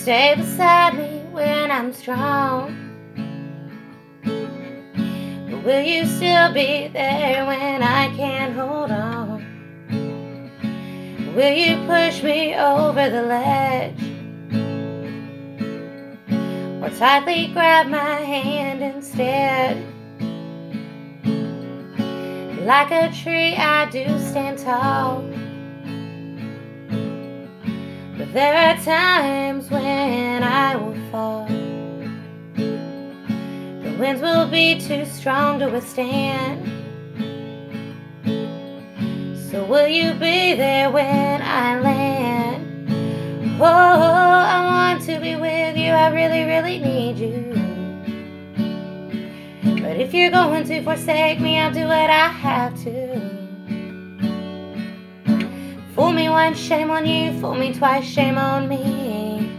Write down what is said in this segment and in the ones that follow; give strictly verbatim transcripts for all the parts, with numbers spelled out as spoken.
stay beside me when I'm strong? But will you still be there when I can't hold on? Will you push me over the ledge, or tightly grab my hand instead? Like a tree I do stand tall, but there are times when I will fall. The winds will be too strong to withstand. So will you be there when I land? Oh, I want to be with you, I really, really need you. But if you're going to forsake me, I'll do what I have to. Fool me once, shame on you. Fool me twice, shame on me.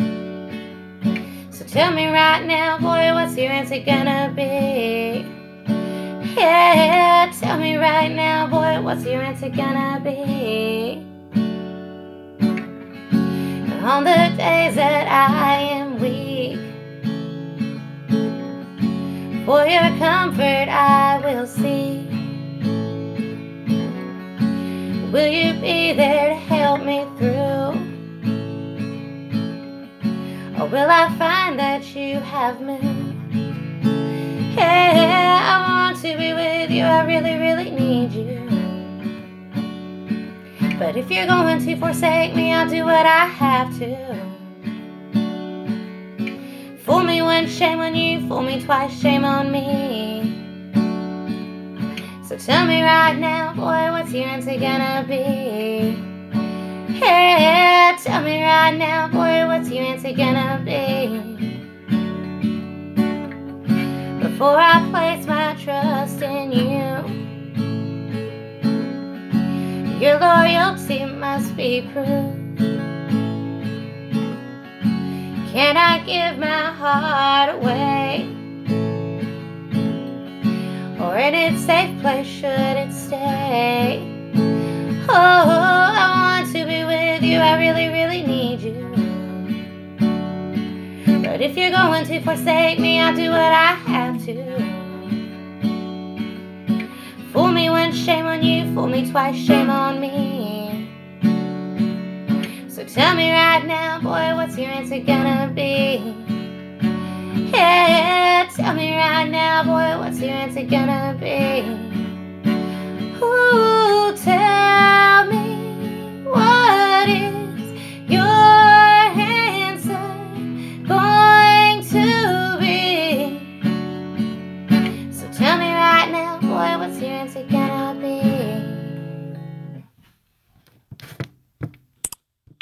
So tell me right now, boy, what's your answer gonna be? Yeah, tell me right now, boy, what's your answer gonna be? On the days that I am weak, for your comfort I will seek. Will you be there to help me through? Or will I find that you have moved? Yeah, I want to be with you, I really, really need you. But if you're going to forsake me, I'll do what I have to. Fool me once, shame on you. Fool me twice, shame on me. So tell me right now, boy, what's your answer gonna be? Yeah, tell me right now, boy, what's your answer gonna be? Before I place my trust in you, your loyalty must be proved. Can I give my heart away? Or in its safe place should it stay? Oh, I want to be with you, I really, really need you. But if you're going to forsake me, I'll do what I have to. Fool me once, shame on you. Fool me twice, shame on me. So tell me right now, boy, what's your answer gonna be? Yeah, tell me right now, boy, what's your answer gonna be? Ooh, tell me, what is your answer going to be? So tell me right now, boy, what's your answer gonna be?